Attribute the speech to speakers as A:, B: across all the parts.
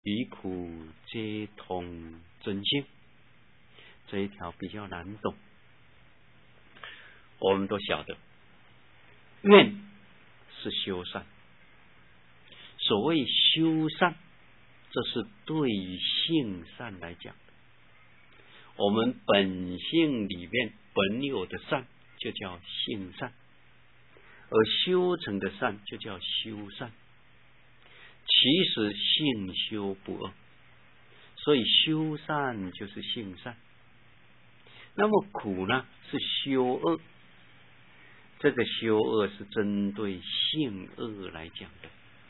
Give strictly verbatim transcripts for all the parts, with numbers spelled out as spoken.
A: 离苦皆通真性，这一条比较难懂。我们都晓得，愿是修善。所谓修善，这是对于性善来讲的。我们本性里面本有的善，就叫性善，而修成的善就叫修善。其实性修不二，所以修善就是性善。那么苦呢，是修恶。这个修恶是针对性恶来讲的。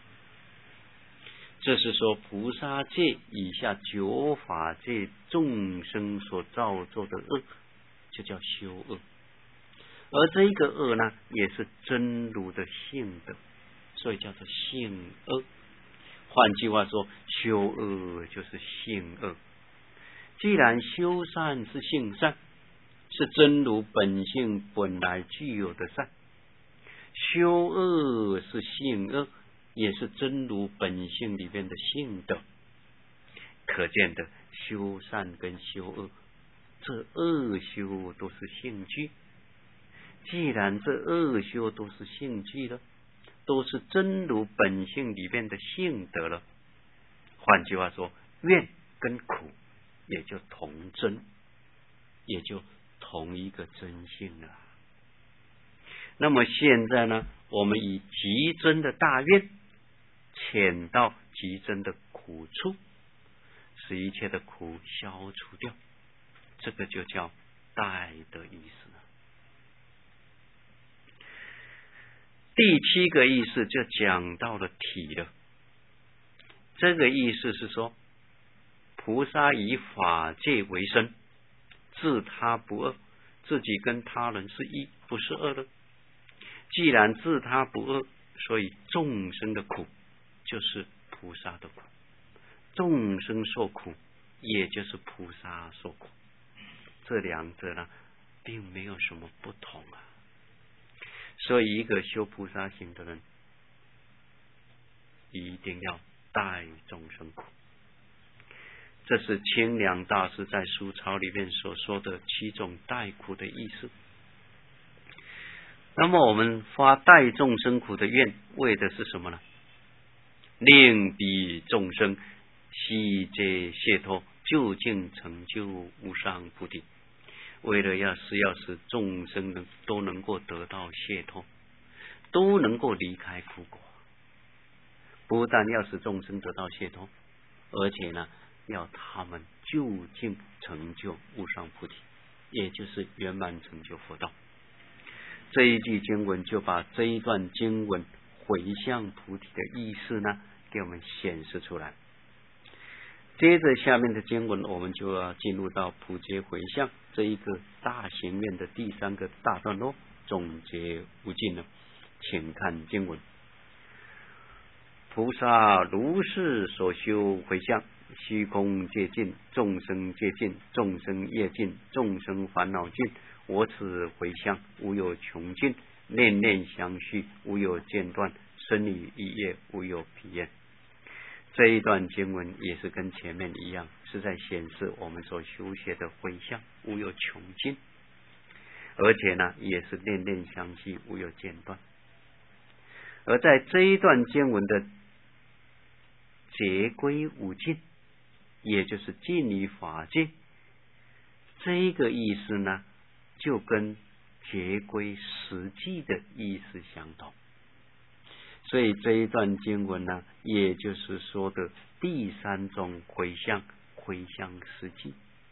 A: 这是说菩萨界以下九法界众生所造作的恶，就叫修恶。而这一个恶呢，也是真如的性德，所以叫做性恶。换句话说，修恶就是性恶。既然修善是性善，是真如本性本来具有的善，修恶是性恶，也是真如本性里面的性德。可见的修善跟修恶，这恶修都是性具。既然这恶修都是性具了，都是真如本性里面的性德了，换句话说，愿跟苦也就同真，也就同一个真性了。那么现在呢，我们以极真的大愿潜到极真的苦处，使一切的苦消除掉，这个就叫待的意思。第七个意思就讲到了体了。这个意思是说，菩萨以法界为身，自他不二，自己跟他人是一，不是二的。既然自他不二，所以众生的苦就是菩萨的苦，众生受苦也就是菩萨受苦，这两者呢并没有什么不同啊。所以一个修菩萨行的人一定要代众生苦，这是清凉大师在书抄里面所说的七种代苦的意思。那么我们发代众生苦的愿，为的是什么呢？令彼众生悉皆解脱，究竟成就无上菩提。为了要是要使众生都能够得到解脱，都能够离开苦果，不但要使众生得到解脱，而且呢，要他们究竟成就无上菩提，也就是圆满成就佛道。这一句经文就把这一段经文回向菩提的意思呢，给我们显示出来。接着下面的经文，我们就要进入到普皆回向这一个大行愿的第三个大段落，总结无尽了。请看经文：菩萨如是所修回向，虚空界尽，众生界尽，众生业尽，众生烦恼尽，我此回向无有穷尽，念念相续无有间断，生理一业无有疲厌。这一段经文也是跟前面一样，是在显示我们所修学的回向无有穷尽，而且呢也是念念相续无有间断。而在这一段经文的结归无尽，也就是尽于法界，这一个意思呢就跟结归实际的意思相同。所以这一段经文呢，也就是说的第三种回向，回向实际。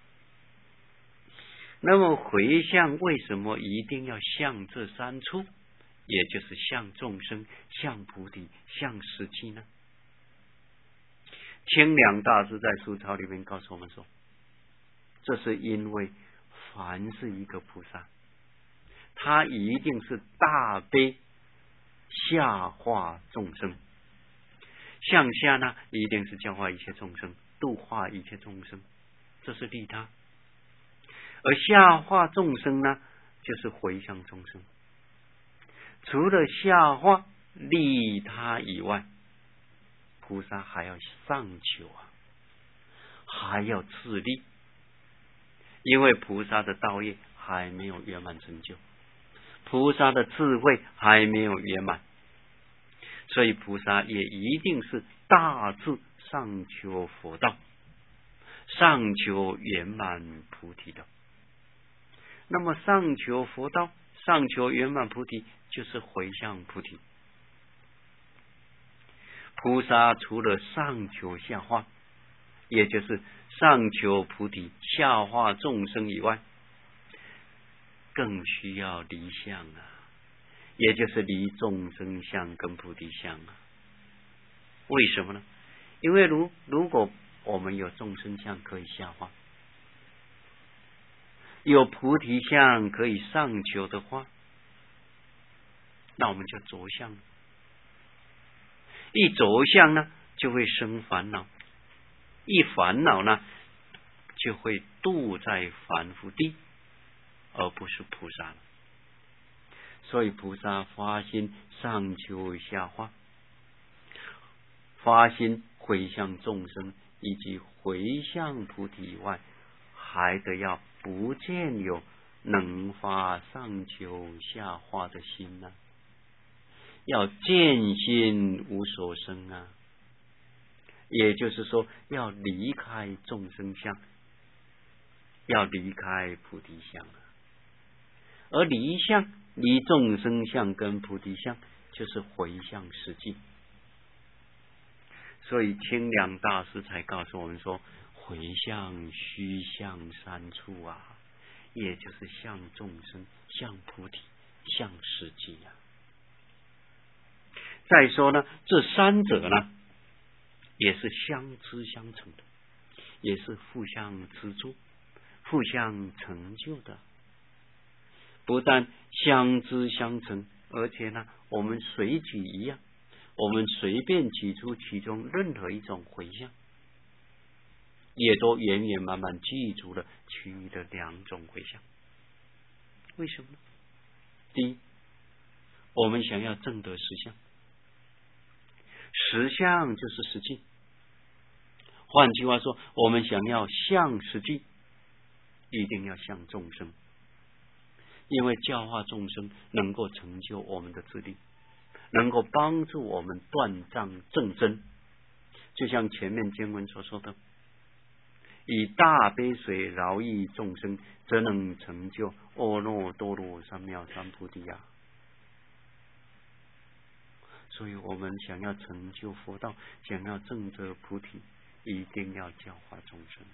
A: 那么回向为什么一定要向这三处，也就是向众生、向菩提、向实际呢？清凉大师在书抄里面告诉我们说，这是因为凡是一个菩萨，他一定是大悲下化众生，向下呢一定是教化一切众生，度化一切众生，这是利他。而下化众生呢，就是回向众生。除了下化利他以外，菩萨还要上求啊。 还要自立，因为菩萨的道业还没有圆满成就，菩萨的智慧还没有圆满，所以菩萨也一定是大智上求佛道，上求圆满菩提道。那么上求佛道，上求圆满菩提，就是回向菩提。菩萨除了上求下化，也就是上求菩提下化众生以外，更需要离相啊，也就是离众生相跟菩提相啊。为什么呢？因为如如果我们有众生相可以下化，有菩提相可以上求的话，那我们就着相了。一着相呢，就会生烦恼；一烦恼呢，就会堕在凡夫地，而不是菩萨了。所以菩萨发心上求下化，发心回向众生，以及回向菩提以外，还得要不见有能发上求下化的心呢、啊。要见心无所生啊，也就是说要离开众生相，要离开菩提相啊。而离相离众生相跟菩提相，就是回向实际。所以清凉大师才告诉我们说，回向须向三处啊，也就是向众生、向菩提、向实际啊。再说呢，这三者呢，也是相知相成的，也是互相资助、互相成就的。不但相知相成，而且呢，我们随举一样，我们随便举出其中任何一种回向，也都圆圆满满记住了其余的两种回向。为什么呢？第一，我们想要证得实相，实相就是实际。换句话说，我们想要向实际，一定要向众生，因为教化众生能够成就我们的自力，能够帮助我们断障正真。就像前面经文所说的，以大悲水饶益众生，则能成就阿耨多罗三藐三菩提呀、啊。所以我们想要成就佛道，想要证得菩提，一定要教化众生。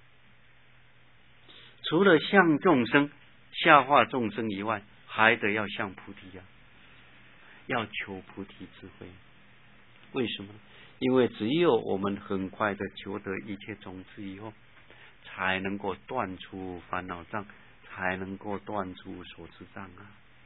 A: 除了向众生、下化众生以外，还得要向菩提呀、啊，要求菩提智慧。为什么呢？因为只有我们很快的求得一切种子以后，才能够断除烦恼障，才能够断除所知障啊。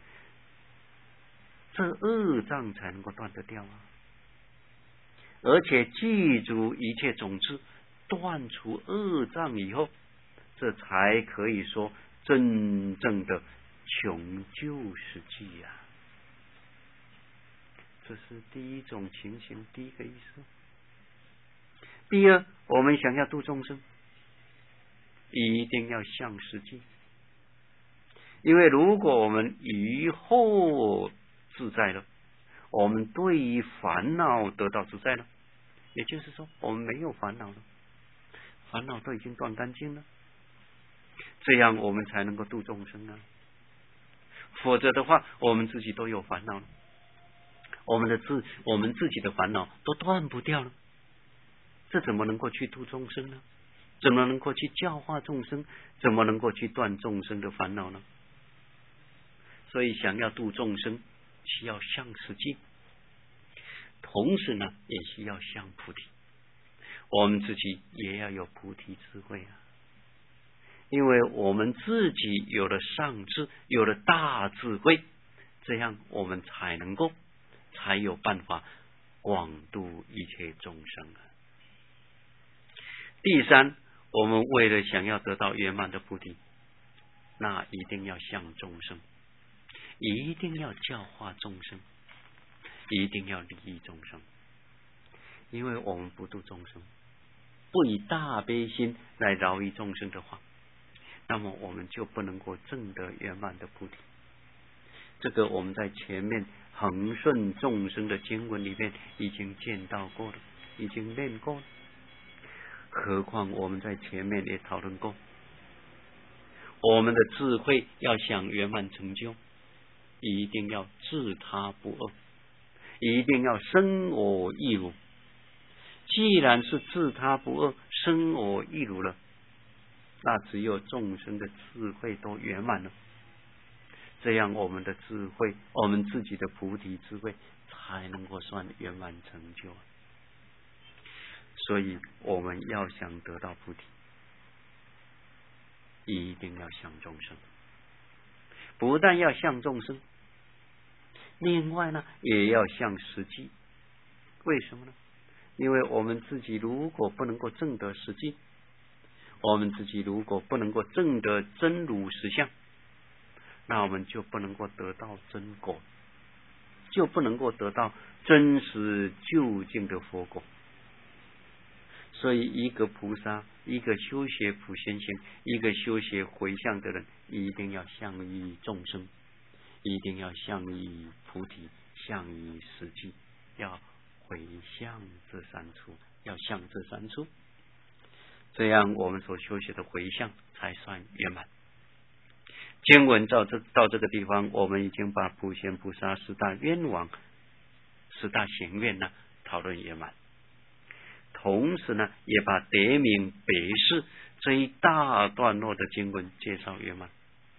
A: 这恶障才能够断得掉啊！而且记住一切种子，断除恶障以后，这才可以说真正的穷究实际啊！这是第一种情形，第一个意思。第二，我们想要度众生，一定要向实际，因为如果我们以后自在了，我们对于烦恼得到自在了，也就是说我们没有烦恼了，烦恼都已经断干净了，这样我们才能够度众生啊。否则的话，我们自己都有烦恼了，我们的自我们自己的烦恼都断不掉了，这怎么能够去度众生呢？怎么能够去教化众生？怎么能够去断众生的烦恼呢？所以想要度众生，需要向实际，同时呢，也需要向菩提。我们自己也要有菩提智慧啊，因为我们自己有了上智，有了大智慧，这样我们才能够，才有办法广度一切众生啊。第三，我们为了想要得到圆满的菩提，那一定要向众生，一定要教化众生，一定要利益众生。因为我们不度众生， 不以大悲心来饶益众生的话，那么我们就不能够证得圆满的菩提。这个我们在前面恒顺众生的经文里面已经见到过了，已经练过了，何况我们在前面也讨论过，我们的智慧要想圆满成就，一定要自他不恶，一定要生我亦如。既然是自他不恶，生我亦如了，那只有众生的智慧都圆满了，这样我们的智慧，我们自己的菩提智慧才能够算圆满成就。所以我们要想得到菩提，一定要向众生，不但要向众生，另外呢也要向实际。为什么呢？因为我们自己如果不能够证得实际，我们自己如果不能够证得真如实相，那我们就不能够得到真果，就不能够得到真实究竟的佛果。所以一个菩萨，一个修学普贤行，一个修学回向的人，一定要向于众生，一定要向于菩提，向于实际，要回向这三处，要向这三处，这样我们所修学的回向才算圆满。经文到这到这个地方，我们已经把普贤菩萨十大愿望、十大行愿呢讨论圆满，同时呢也把得名别事这一大段落的经文介绍圆满。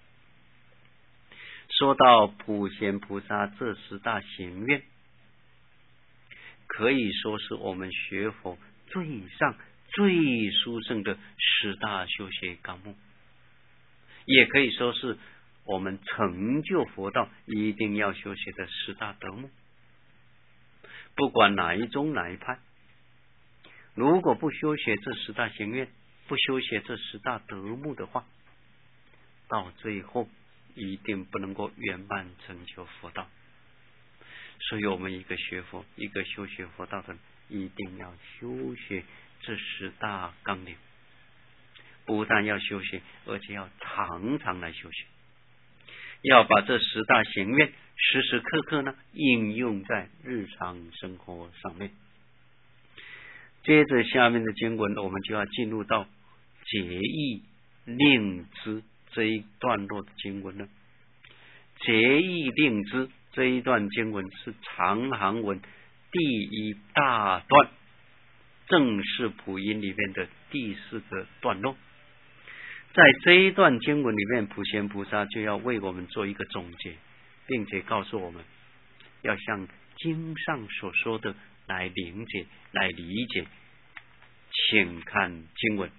A: 说到普贤菩萨这十大行愿，可以说是我们学佛最上最殊胜的十大修学纲目，也可以说是我们成就佛道一定要修学的十大德目。不管哪一宗哪一派，如果不修学这十大行愿，不修学这十大德目的话，到最后一定不能够圆满成就佛道。所以我们一个学佛，一个修学佛道的人，一定要修学这十大纲领，不但要修学，而且要常常来修学，要把这十大行愿时时刻刻呢应用在日常生活上面。接着下面的经文，我们就要进入到结义令之这一段落的经文了。结义令之这一段经文是长行文第一大段，正式普音里面的第四个段落。在这一段经文里面，普贤菩萨就要为我们做一个总结，并且告诉我们要像经上所说的来理解来理解。请看经文：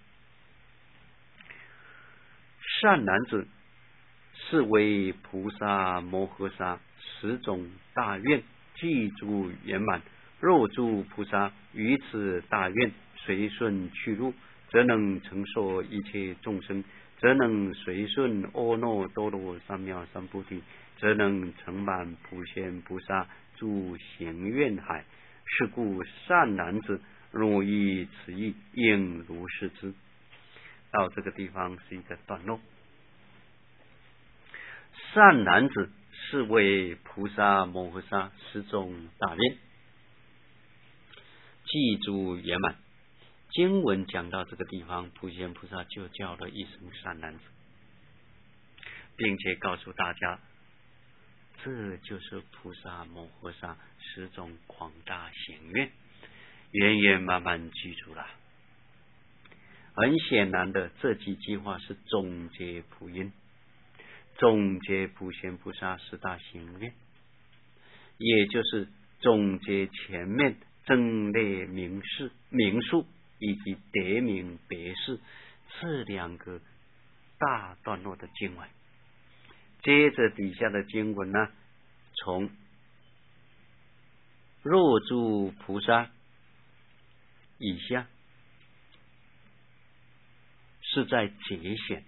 A: 善男子，是为菩萨摩诃萨十种大愿具足圆满。若诸菩萨于此大愿随顺去入，则能承受一切众生，则能随顺阿耨多罗三藐三菩提，则能成满普贤菩萨诸行愿海。是故善男子，若依此意，应如是知。到这个地方是一个段落。善男子是为菩萨摩诃萨十种大愿具足圆满。经文讲到这个地方，普贤菩萨就叫了一声善男子，并且告诉大家，这就是菩萨摩诃萨十种广大行愿圆圆满满具足了。很显然的，这几句话是总结普音，总结普贤菩萨十大行愿，也就是总结前面增列名事名数以及得名别事这两个大段落的经文。接着底下的经文呢，从若诸菩萨以下是在节选，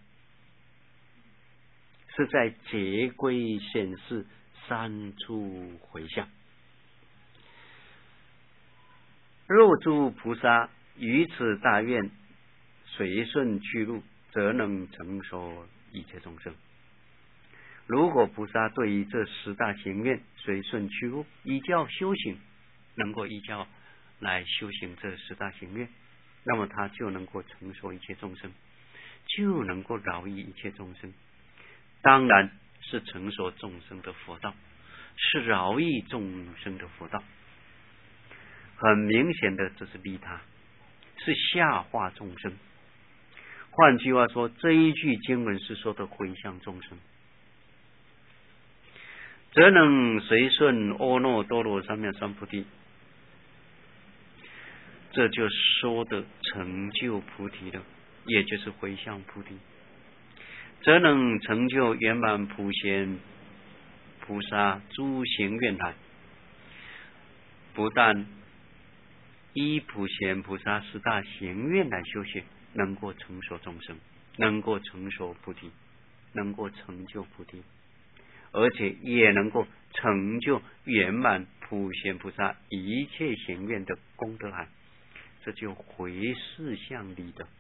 A: 是在节归显示三处回向。若诸菩萨于此大愿随顺去路，则能成熟一切众生。如果菩萨对于这十大行愿随顺去路，依教修行，能够依教来修行这十大行愿，那么他就能够成熟一切众生，就能够饶益一切众生。当然是成熟众生的佛道，是饶益众生的佛道。很明显的，这是利他，是下化众生。换句话说，这一句经文是说的回向众生，则能随顺阿耨多罗三藐三菩提，这就说的成就菩提了，也就是回向菩提，则能成就圆满普贤菩萨诸行愿海。不但依普贤菩萨十大行愿来修学，能够成熟众生，能够成熟菩提，能够成就菩提，而且也能够成就圆满普贤菩萨一切行愿的功德海。这就回四向里的，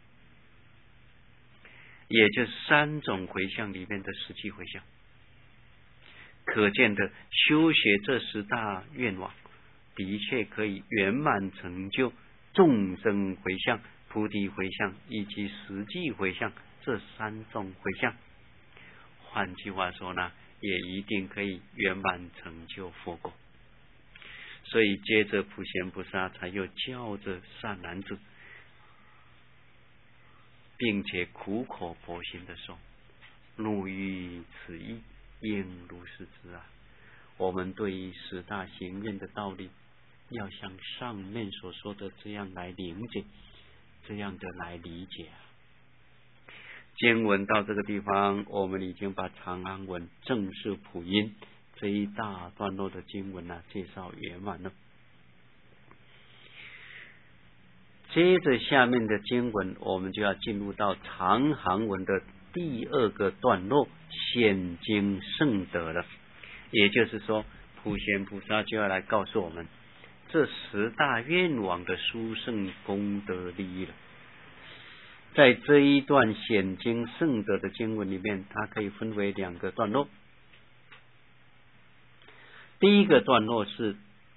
A: 也就是三种回向里面的实际回向。可见的，修学这十大愿望，的确可以圆满成就众生回向、菩提回向以及实际回向这三种回向。换句话说呢，也一定可以圆满成就佛果。所以接着普贤菩萨才又教着善男子，并且苦口婆心的说：汝于此意，应如是知啊！我们对于十大行愿的道理，要像上面所说的这样来理解，这样的来理解啊。经文到这个地方，我们已经把长安文正式普音这一大段落的经文呢介绍圆满了。接着下面的经文，我们就要进入到长行文的第二个段落，显经圣德了。也就是说，普贤菩萨就要来告诉我们这十大愿望的殊胜功德利益了。在这一段显经圣德的经文里面，它可以分为两个段落。第一个段落是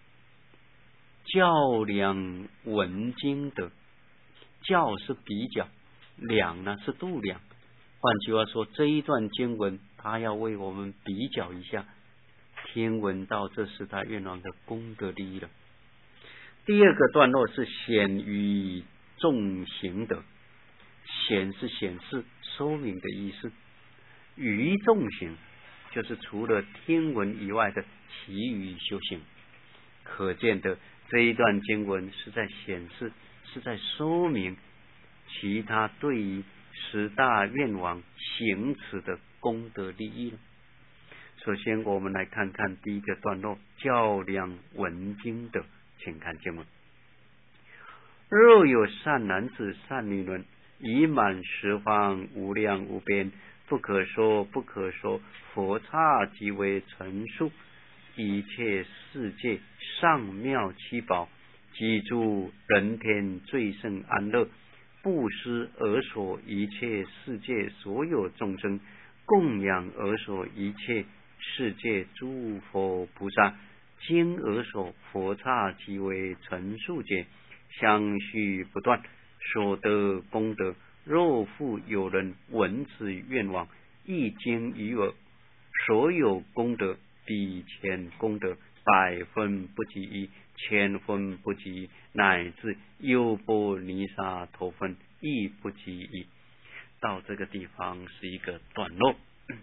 A: 较量闻经德，较是比较，量呢是度量。换句话说，这一段经文它要为我们比较一下听闻到这十大愿望的功德利益了。第二个段落是显于众行德，显是显示说明的意思，于众行就是除了听闻以外的其余修行。可见的，这一段经文是在显示，是在说明其他对于十大愿望行持的功德利益了。首先我们来看看第一个段落，较量闻经德。请看经文：若有善男子善女人，已满十方无量无边不可说不可说佛刹即为陈述，一切世界上妙七宝，积诸人天最胜安乐，布施而所一切世界所有众生，供养而所一切世界诸佛菩萨，经而所佛刹即为陈述解，相续不断，所得功德。若复有人闻此愿望，一经于耳，所有功德比前功德百分不及一，千分不及一，乃至优波尼沙头分亦不及一。到这个地方是一个段落，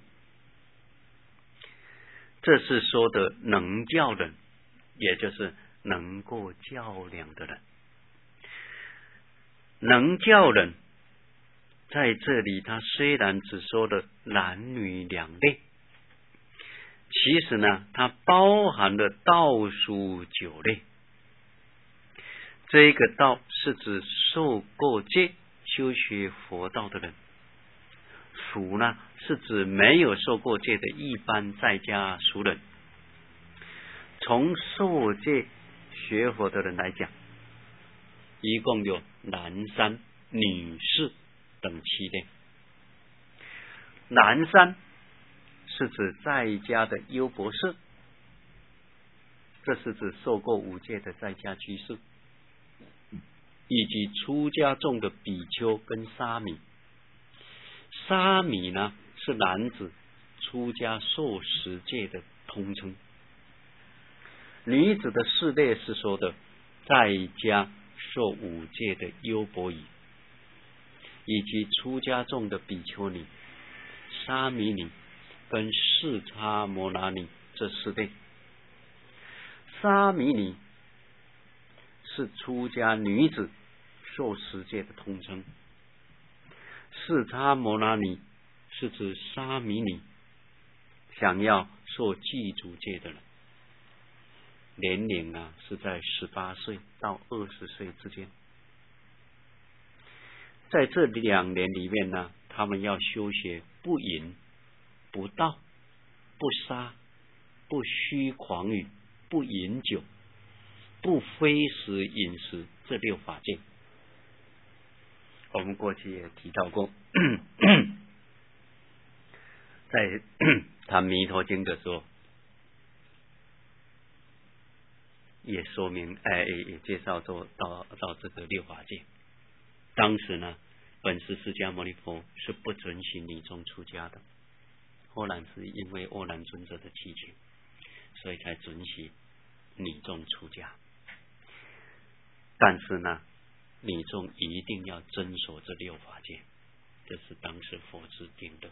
A: 这是说的能教人，也就是能够较量的人。能教人在这里，他虽然只说了男女两类，其实呢，它包含了道属九类。这个道是指受过戒修学佛道的人，属呢是指没有受过戒的一般在家俗人。从受戒学佛的人来讲，一共有男三、女四等七类。男三是指在家的优博士，这是指受过五戒的在家居士，以及出家众的比丘跟沙弥。沙弥呢是男子出家受十戒的通称，女子的四类是说的在家受五戒的优婆夷，以及出家众的比丘尼、沙弥尼跟四叉摩那尼这四类。沙弥尼是出家女子受十戒的通称，四叉摩那尼是指沙弥尼想要受具足戒的人，年龄啊是在十八岁到二十岁之间。在这两年里面呢，他们要修学不淫、不盗、不杀、不虚诳语、不饮酒、不非时饮食这六法戒。我们过去也提到过，在谈弥陀经的时候，也说明，哎，也介绍到到到这个六法界。当时呢，本师释迦牟尼佛是不准许女众出家的，后来是因为阿难尊者的祈请，所以才准许女众出家。但是呢，女众一定要遵守这六法界，这是当时佛制定的。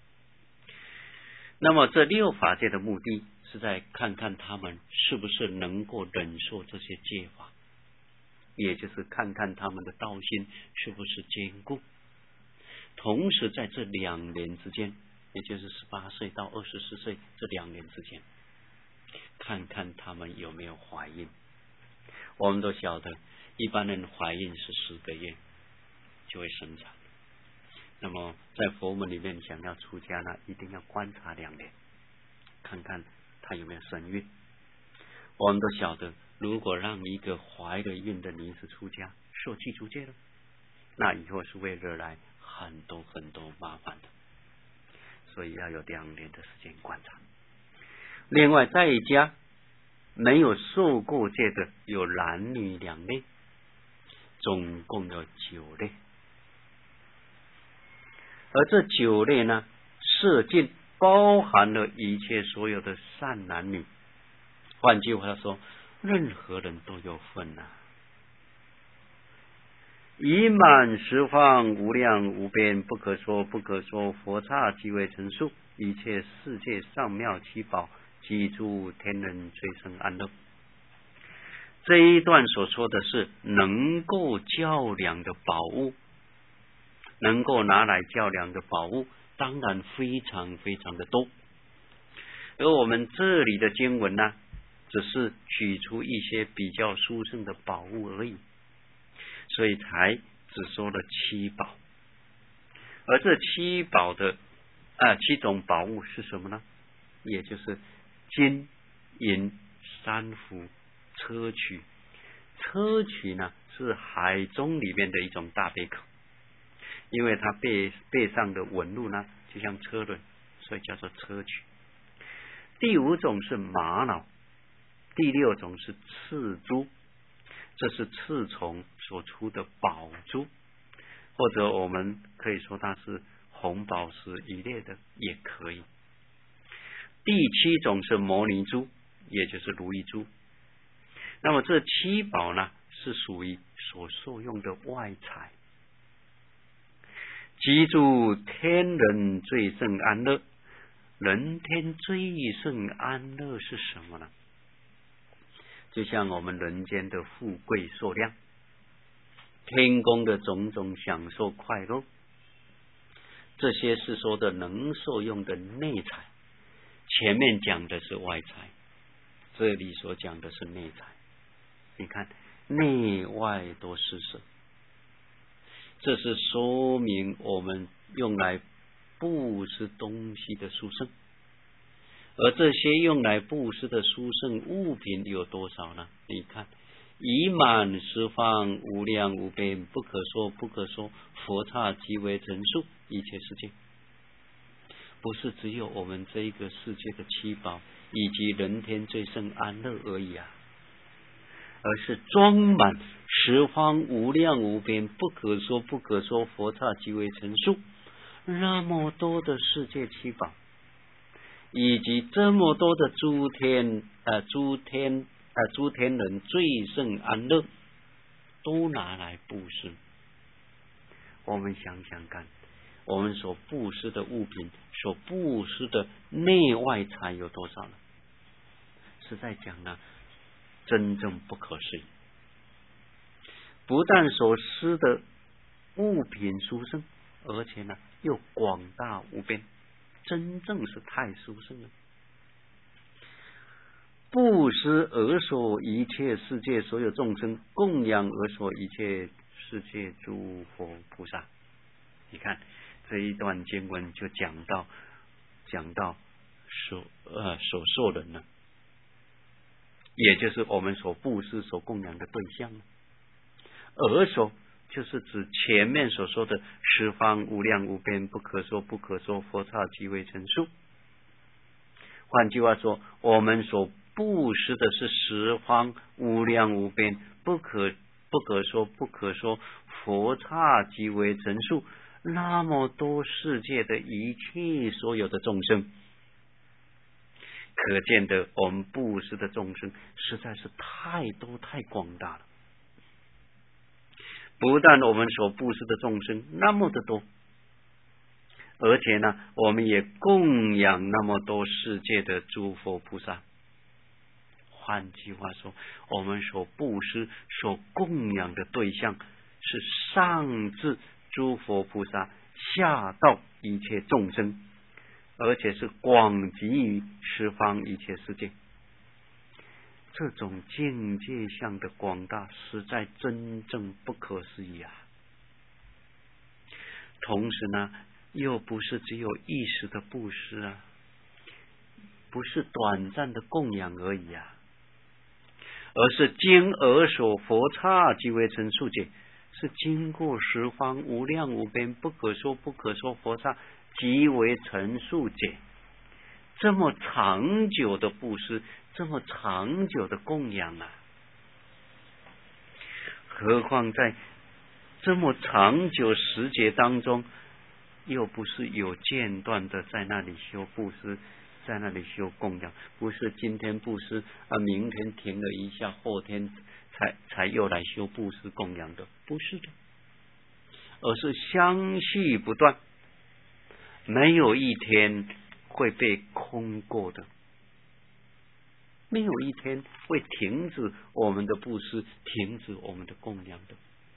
A: 那么这六法界的目的是在看看他们是不是能够忍受这些戒法，也就是看看他们的道心是不是坚固。同时在这两年之间，也就是十八岁到二十四岁这两年之间，看看他们有没有怀孕。我们都晓得一般人怀孕是十个月就会生产，那么在佛门里面想要出家呢，一定要观察两年，看看他有没有身孕。我们都晓得，如果让一个怀了孕的女子出家受具足戒了，那以后是会惹来很多很多麻烦的，所以要有两年的时间观察。另外在家没有受过戒的有男女两类，总共有九类。而这九类呢，摄尽包含了一切所有的善男女。换句话说，任何人都有份啊。已满十方无量无边，不可说不可说，佛刹即为陈述，一切世界上妙七宝，即诸天人最生安乐。这一段所说的是能够较量的宝物，能够拿来较量的宝物当然非常非常的多，而我们这里的经文呢，只是取出一些比较殊胜的宝物而已，所以才只说了七宝。而这七宝的啊七种宝物是什么呢？也就是金银珊瑚砗磲。砗磲呢是海中里面的一种大贝壳，因为它背背上的纹路呢就像车轮，所以叫做砗磲。第五种是玛瑙，第六种是赤珠，这是赤虫所出的宝珠，或者我们可以说它是红宝石一类的也可以。第七种是摩尼珠，也就是如意珠。那么这七宝呢，是属于所受用的外财。即诸天人最胜安乐，人天最胜安乐是什么呢？就像我们人间的富贵寿量，天宫的种种享受快乐，这些是说的能受用的内财。前面讲的是外财，这里所讲的是内财。你看内外都施舍，这是说明我们用来布施东西的殊胜。而这些用来布施的殊胜物品有多少呢？你看已满十方无量无边，不可说不可说佛刹即为成数一切世界。不是只有我们这一个世界的七宝以及人天最胜安乐而已啊，而是装满十方无量无边，不可说不可说佛刹即为成数，那么多的世界七宝，以及这么多的诸天呃诸天呃诸天人最胜安乐，都拿来布施。我们想想看，我们所布施的物品，所布施的内外财有多少呢？是在讲呢，真正不可思议。不但所施的物品殊胜，而且呢又广大无边，真正是太殊胜了。布施而所一切世界所有众生，供养而所一切世界诸佛菩萨。你看这一段经文就讲到讲到所呃所受人呢，也就是我们所布施所供养的对象。而所就是指前面所说的十方无量无边，不可说不可说佛刹即为成数。换句话说，我们所布施的是十方无量无边，不可不可说不可说佛刹即为成数，那么多世界的一切所有的众生，可见的我们布施的众生实在是太多太广大了。不但我们所布施的众生那么的多，而且呢，我们也供养那么多世界的诸佛菩萨。换句话说，我们所布施所供养的对象是上至诸佛菩萨，下到一切众生，而且是广及于十方一切世界。这种境界相的广大，实在真正不可思议啊！同时呢，又不是只有一时的布施啊，不是短暂的供养而已啊，而是经而所佛刹即为成数解，是经过十方无量无边不可说不可说佛刹即为成数解。这么长久的布施，这么长久的供养啊，何况在这么长久时节当中，又不是有间断的在那里修布施，在那里修供养，不是今天布施啊，明天停了一下，后天才才又来修布施供养的，不是的，而是相续不断，没有一天会被空过的，没有一天会停止我们的布施，停止我们的供养的。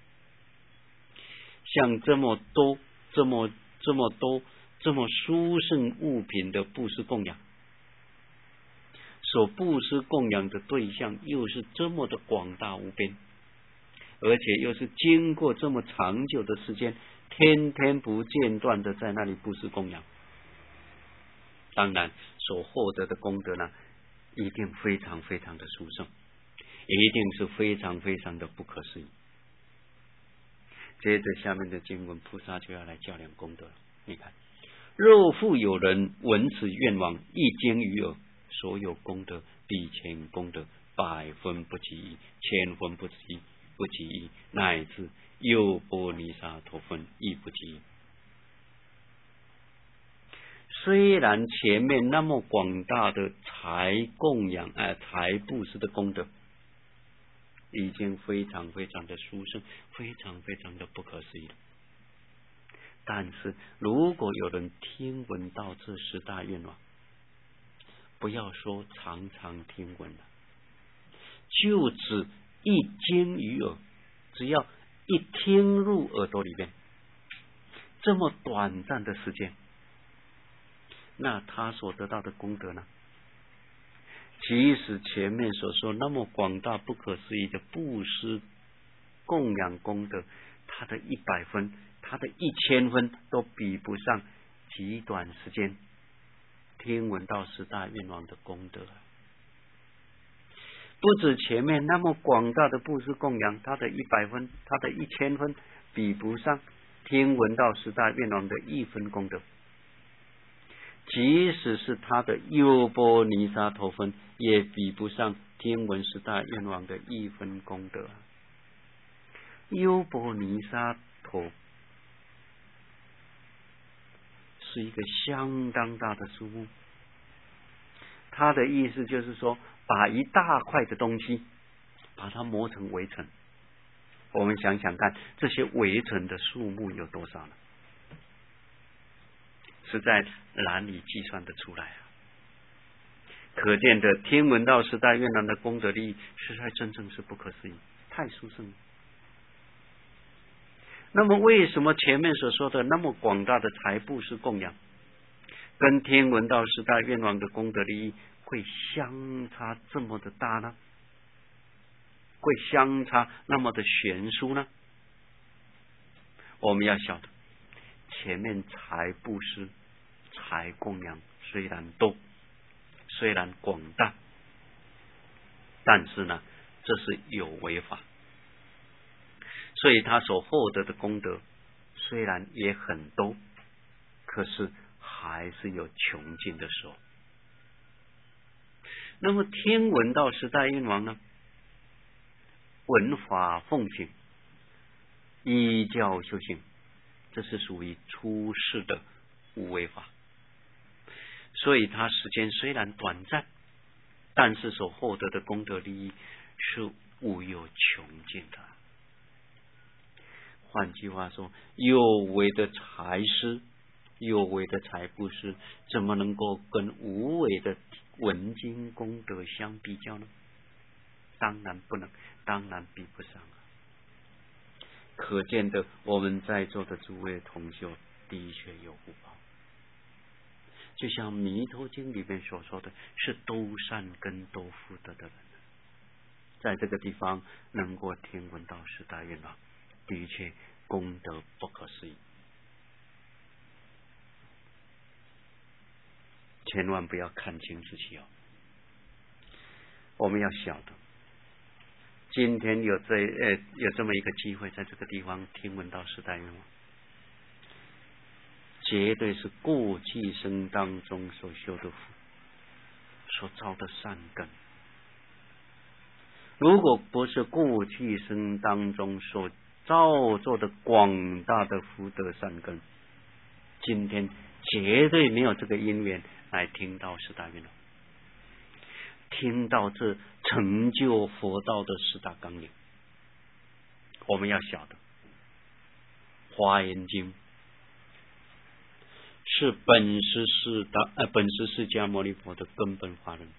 A: 像这么多这么这么多这么殊胜物品的布施供养，所布施供养的对象又是这么的广大无边，而且又是经过这么长久的时间，天天不间断的在那里布施供养，当然所获得的功德呢，一定非常非常的殊胜，一定是非常非常的不可思议。接着下面的经文，菩萨就要来较量功德。你看，若复有人闻此愿望，一经于耳，所有功德比前功德百分不及一，千分不及不及一，乃至优波尼沙陀分亦不及一。虽然前面那么广大的财供养啊、呃、财布施的功德，已经非常非常的殊胜，非常非常的不可思议了。但是如果有人听闻到这十大愿望，不要说常常听闻了，就只一经于耳，只要一听入耳朵里面，这么短暂的时间，那他所得到的功德呢，即使前面所说那么广大不可思议的布施供养功德，他的一百分，他的一千分都比不上极短时间听闻到十大愿望的功德。 不止前面那么广大的布施供养，他的一百分，他的一千分，比不上天文道十大愿王的一分功德。即使是他的优波尼沙陀分，也比不上天文十大愿王的一分功德。优波尼沙陀是一个相当大的数目，他的意思就是说，把一大块的东西把它磨成围城。我们想想看，这些围城的数目有多少呢？实在难以计算得出来啊！可见的天文道十大愿王的功德力，实在真正是不可思议，太殊胜了。那么为什么前面所说的那么广大的财布施供养，跟天文道十大愿王的功德利益会相差这么的大呢？会相差那么的悬殊呢？我们要晓得，前面财布施、财供养虽然多，虽然广大，但是呢，这是有为法，所以他所获得的功德虽然也很多，可是还是有穷尽的时候。那么天文道十大愿王呢，闻法奉行，依教修行，这是属于出世的无为法，所以它时间虽然短暂，但是所获得的功德利益是无有穷尽的。换句话说，有为的财施、有为的财布施，怎么能够跟无为的闻经功德相比较呢？当然不能，当然比不上啊！可见的，我们在座的诸位同修的确有福报，就像《弥陀经》里面所说的，是多善根多福德的人，在这个地方能够听闻到十大愿望，的确功德不可思议。千万不要看轻自己哦！我们要晓得，今天有这呃有这么一个机会，在这个地方听闻到十大愿望，绝对是过去生当中所修的福，所造的善根。如果不是过去生当中所造作的广大的福德善根，今天绝对没有这个因缘来听到十大愿望，听到这成就佛道的十大纲领。我们要晓得，华严经是本师释大呃本师释迦牟尼佛的根本法门，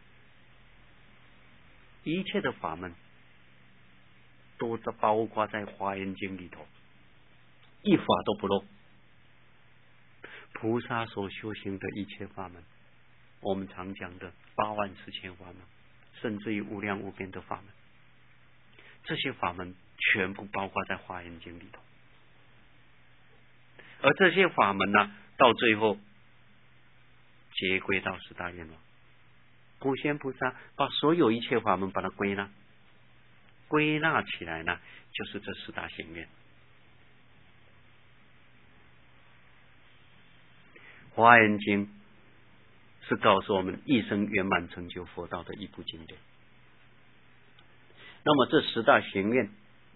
A: 一切的法门都包括在华严经里头，一法都不漏。菩萨所修行的一切法门，我们常讲的八万四千法门，甚至于无量无边的法门，这些法门全部包括在华严经里头。而这些法门呢，到最后结归到十大愿望。普贤菩萨把所有一切法门把它归纳归纳起来呢，就是这十大行愿。华严经是告诉我们一生圆满成就佛道的一部经典。那么这十大行愿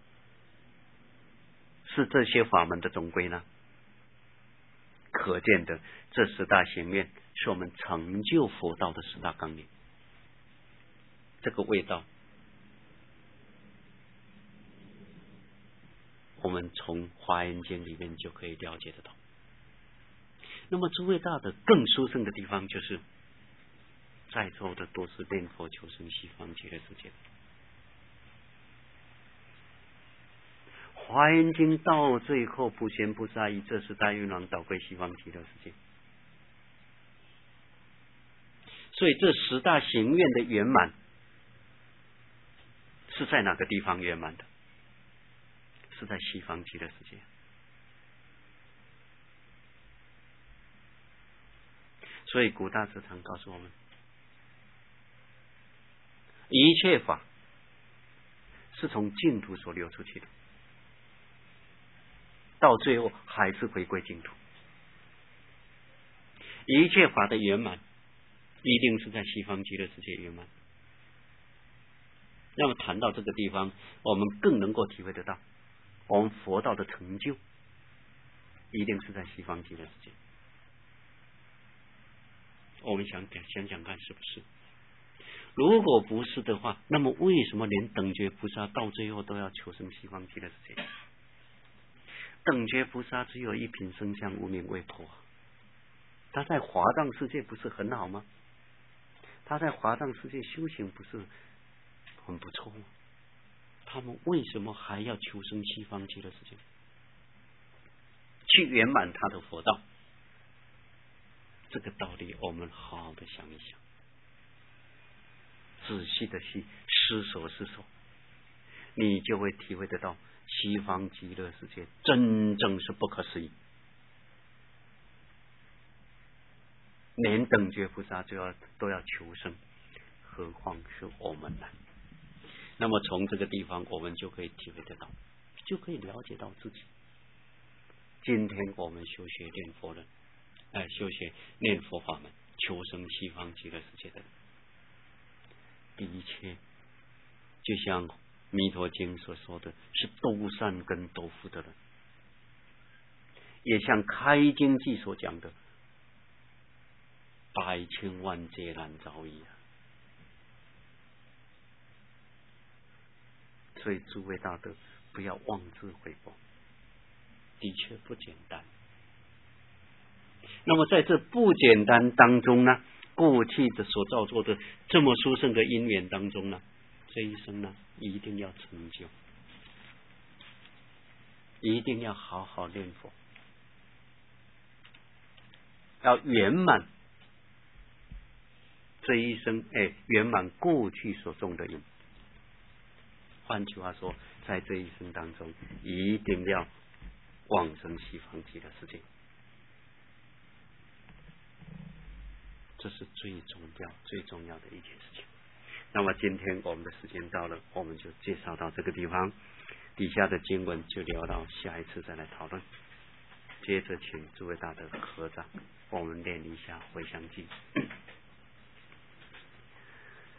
A: 是这些法门的总归呢？可见的，这十大行愿是我们成就佛道的十大纲领。这个味道，我们从华严经里面就可以了解得到。那么诸位大德更殊胜的地方，就是在座的都是念佛求生西方极乐世界。华严经到最后，普贤菩萨以这十大愿望导归西方极乐世界。所以这十大行愿的圆满是在哪个地方圆满的？是在西方极乐世界。所以古大慈常告诉我们，一切法是从净土所流出去的，到最后还是回归净土。一切法的圆满一定是在西方极乐世界圆满。那么谈到这个地方，我们更能够体会得到，我们佛道的成就一定是在西方极乐世界。我们想想想看，是不是？如果不是的话，那么为什么连等觉菩萨到最后都要求生西方极乐世界？等觉菩萨只有一品生相无名为陀，他在华藏世界不是很好吗？他在华藏世界修行不是很不错吗？他们为什么还要求生西方极乐世界，去圆满他的佛道？这个道理我们好好的想一想，仔细的去思索思索，你就会体会得到西方极乐世界真正是不可思议，连等觉菩萨都要都要求生，何况是我们呢？那么从这个地方我们就可以体会得到，就可以了解到自己。今天我们修学念佛人，哎，修学念佛法门，求生西方极乐世界的人，的确就像弥陀经所说的，是斗善根斗福的人，也像开经记所讲的，百千万劫难遭遇啊。所以诸位大德不要妄自菲薄，的确不简单。那么在这不简单当中呢，过去的所造作的这么殊胜的因缘当中呢，这一生呢一定要成就，一定要好好念佛，要圆满这一生，哎，圆满过去所种的因。换句话说，在这一生当中，一定要往生西方极乐世界，这是最重要、最重要的一件事情。那么今天我们的时间到了，我们就介绍到这个地方，底下的经文就聊到下一次再来讨论。接着请诸位大德合掌，我们念一下回向偈。